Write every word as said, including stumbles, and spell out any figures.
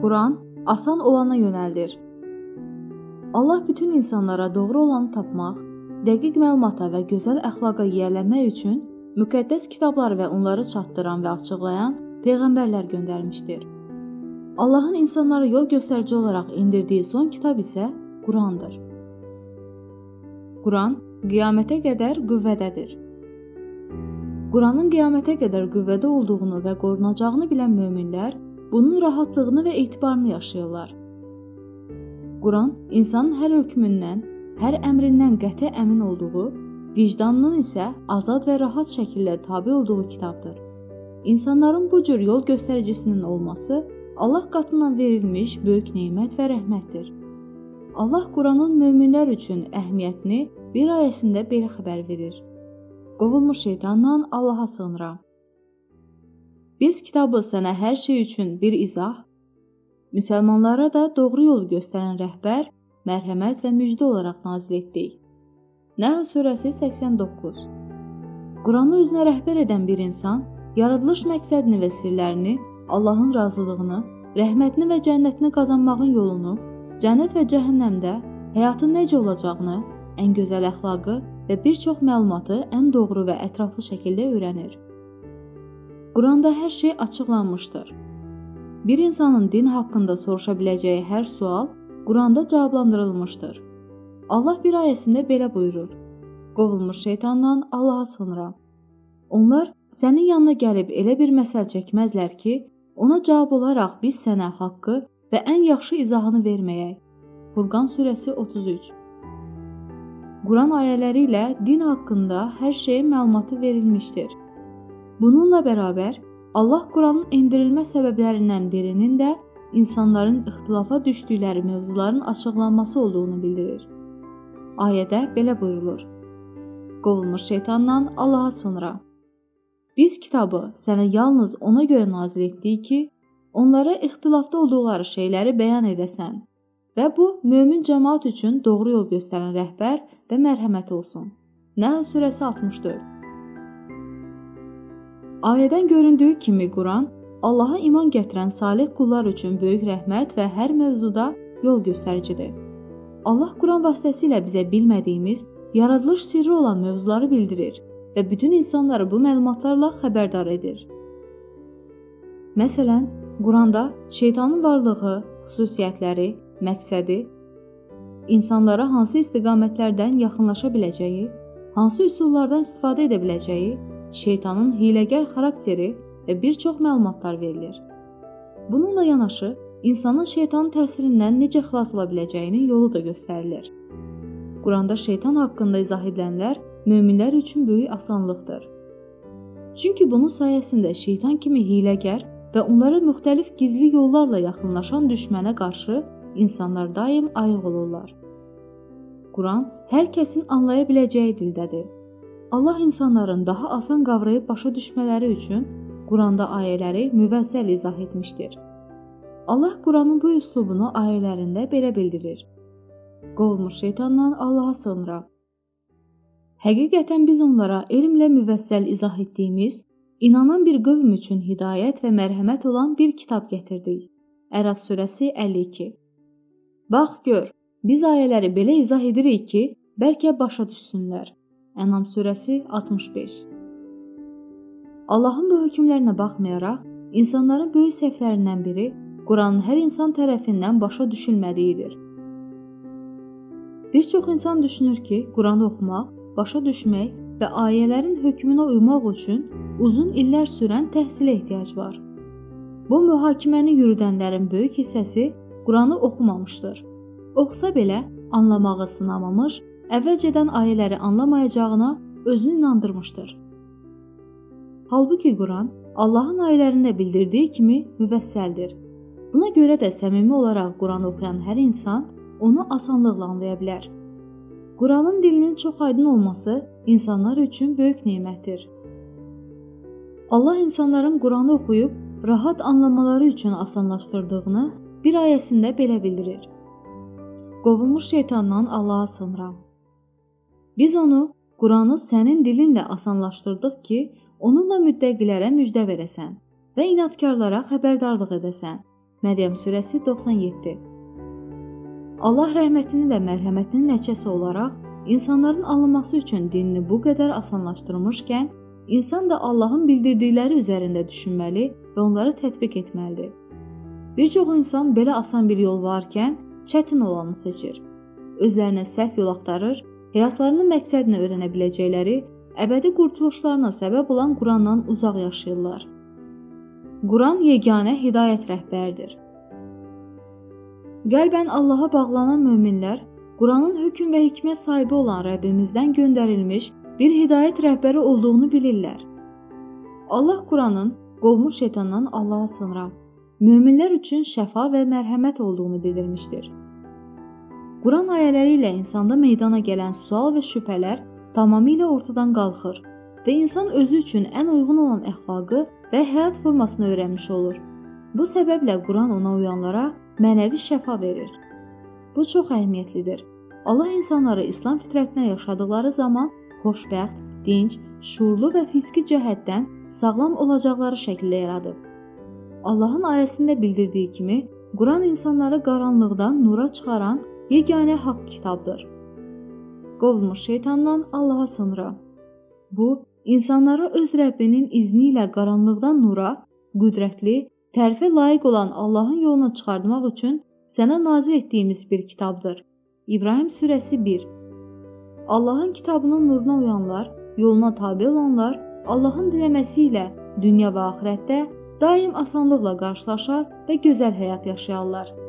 Quran asan olana yönəldir. Allah bütün insanlara doğru olanı tapmaq, dəqiq məlumata və gözəl əxlaqa yiyələnmək üçün müqəddəs kitablar və onları çatdıran və açıqlayan peyğəmbərlər göndərmişdir. Allahın insanlara yol göstərici olaraq indirdiyi son kitab isə Qurandır. Quran qiyamətə qədər qüvvədədir. Quranın qiyamətə qədər qüvvədə olduğunu və qorunacağını bilən möminlər bunun rahatlığını və etibarını yaşayırlar. Quran insanın hər hökmündən, hər əmrindən qəti əmin olduğu, vicdanının isə azad və rahat şəkildə tabe olduğu kitabdır. İnsanların bu cür yol göstəricisinin olması Allah qatından verilmiş böyük nemət və rəhmətdir. Allah Quranın möminlər üçün əhəmiyyətini bir ayəsində belə xəbər verir. Qovulmuş şeytandan Allaha sığınıram. Biz kitabı sənə hər şey üçün bir izah, müsəlmanlara da doğru yolu göstərən rəhbər, mərhəmət və müjdə olaraq nazil etdik. Nəhl surəsi səksən doqquz. Quranı özünə rəhbər edən bir insan, yaradılış məqsədini və sirlərini, Allahın razılığını, rəhmətini və cənnətini qazanmağın yolunu, cənnət və cəhənnəmdə həyatın necə olacağını, ən gözəl əxlaqı və bir çox məlumatı ən doğru və ətraflı şəkildə öyrənir. Quranda hər şey açıqlanmışdır. Bir insanın din haqqında soruşa biləcəyi hər sual Quranda cavablandırılmışdır. Allah bir ayəsində belə buyurur: Qovulmuş şeytandan Allaha sığınıram. Onlar sənin yanına gəlib elə bir məsəl çəkməzlər ki, ona cavab olaraq biz sənə haqqı və ən yaxşı izahını verməyək. Furqan surəsi otuz üç. Quran ayələri ilə din haqqında hər şeyin məlumatı verilmişdir. Bununla bərabər, Allah Quranın endirilmə səbəblərindən birinin də insanların ixtilafa düşdükləri mövzuların açıqlanması olduğunu bildirir. Ayədə belə buyurulur: Qovulmuş şeytandan Allaha sığınıram. Biz kitabı sənə yalnız ona görə nazil etdik ki, onlara ixtilafda olduqları şeyləri bəyan edəsən və bu, mömin cəmaat üçün doğru yol göstərən rəhbər və mərhəmət olsun. Nəhl surəsi altmış dörd. Ayədən göründüyü kimi Quran, Allaha iman gətirən salih qullar üçün böyük rəhmət və hər mövzuda yol göstəricidir. Allah Quran vasitəsilə bizə bilmədiyimiz, yaradılış sirri olan mövzuları bildirir və bütün insanları bu məlumatlarla xəbərdar edir. Məsələn, Quranda şeytanın varlığı, xüsusiyyətləri, məqsədi, insanlara hansı istiqamətlərdən yaxınlaşa biləcəyi, hansı üsullardan istifadə edə biləcəyi, şeytanın hiləgər xarakteri və bir çox məlumatlar verilir. Bununla yanaşı, insanın şeytanın təsirindən necə xilas ola biləcəyinin yolu da göstərilir. Quranda şeytan haqqında izah edilənlər möminlər üçün böyük asanlıqdır. Çünki bunun sayəsində şeytan kimi hiləgər və onlara müxtəlif gizli yollarla yaxınlaşan düşmənə qarşı insanlar daim ayıq olurlar. Quran hər kəsin anlaya biləcəyi dildədir. Allah insanların daha asan qavrayıb başa düşmələri üçün Quranda ayələri müvəzzəl izah etmişdir. Allah Quranın bu üslubunu ayələrində belə bildirir: Qovulmuş şeytandan Allaha sığınıram. Həqiqətən biz onlara elmlə müvəzzəl izah etdiyimiz, inanan bir qövm üçün hidayət və mərhəmət olan bir kitab gətirdik. Ərəf surəsi əlli iki. Bax gör, biz ayələri belə izah edirik ki, bəlkə başa düşsünlər. Ənam surəsi altmış beş. Allahın bu hökmlərinə baxmayaraq, insanların böyük səhvlərindən biri Quranın hər insan tərəfindən başa düşülmədiyidir. Bir çox insan düşünür ki, Quranı oxumaq, başa düşmək və ayələrin hökmünə uymaq üçün uzun illər sürən təhsilə ehtiyac var. Bu mühakiməni yürüdənlərin böyük hissəsi Quranı oxumamışdır. Oxusa belə anlamağı sınamamış, əvvəlcədən ayələri anlamayacağına özünü inandırmışdır. Halbuki Quran Allahın ayələrində bildirdiyi kimi müvəssəldir. Buna görə də səmimi olaraq Quranı oxuyan hər insan onu asanlıqla anlaya bilər. Quranın dilinin çox aydın olması insanlar üçün böyük nemətdir. Allah insanların Quranı oxuyub rahat anlamaları üçün asanlaşdırdığını bir ayəsində belə bildirir: Qovulmuş şeytandan Allaha sığınıram. Biz onu, Quranı sənin dilinlə asanlaşdırdıq ki, onunla müttəqilərə müjdə verəsən və inadkarlara xəbərdarlıq edəsən. Məryəm surəsi doxsan yeddi. Allah rəhmətinin və mərhəmətinin nəticəsi olaraq insanların alınması üçün dinini bu qədər asanlaşdırmışkən, insan da Allahın bildirdikləri üzərində düşünməli və onları tətbiq etməlidir. Bir çox insan belə asan bir yol varkən çətin olanı seçir. Özlərinə səhv yol axtarır, həyatlarının məqsədini öyrənə biləcəkləri, əbədi qurtuluşlarına səbəb olan Qurandan uzaq yaşayırlar. Quran yeganə hidayət rəhbəridir. Qəlbən Allaha bağlanan möminlər Quranın hökm və hikmət sahibi olan Rəbbimizdən göndərilmiş bir hidayət rəhbəri olduğunu bilirlər. Allah Quranın qovmuş şeytandan Allaha sığınıram, möminlər üçün şəfa və mərhəmət olduğunu bildirmişdir. Quran ayələri ilə insanda meydana gələn sual və şübhələr tamamilə ortadan qalxır və insan özü üçün ən uyğun olan əxlaqı və həyat formasını öyrənmiş olur. Bu səbəblə Quran ona uyanlara mənəvi şəfa verir. Bu çox əhəmiyyətlidir. Allah insanları İslam fitrətinə yaşadıkları zaman xoşbəxt, dinc, şuurlu və fiziki cəhətdən sağlam olacaqları şəkildə yaradıb. Allahın ayəsində bildirdiyi kimi, Quran insanları qaranlıqdan nura çıxaran yeganə haqq kitabdır. Qovulmuş şeytandan Allaha sığınıram. Bu, insanları öz Rəbbinin izni ilə qaranlıqdan nura, qüdrətli, tərifə layiq olan Allahın yoluna çıxartmaq üçün sənə nazil etdiyimiz bir kitabdır. İbrahim surəsi bir. Allahın kitabının nuruna uyanlar, yoluna tabe olanlar, Allahın diləməsi ilə dünya və axirətdə daim asanlıqla qarşılaşar və gözəl həyat yaşayarlar.